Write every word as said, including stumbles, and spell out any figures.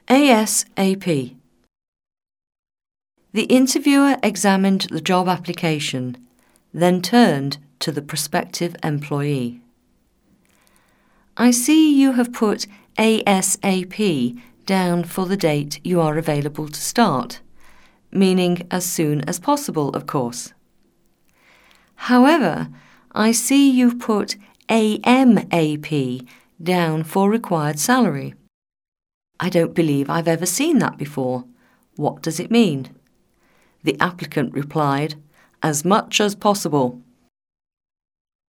ASAP. The interviewer examined the job application, then turned to the prospective employee. I see you have put ASAP down for the date you are available to start, meaning as soon as possible, of course. However, I see you've put AMAP down for required salary. I don't believe I've ever seen that before. What does it mean? The applicant replied, as much as possible.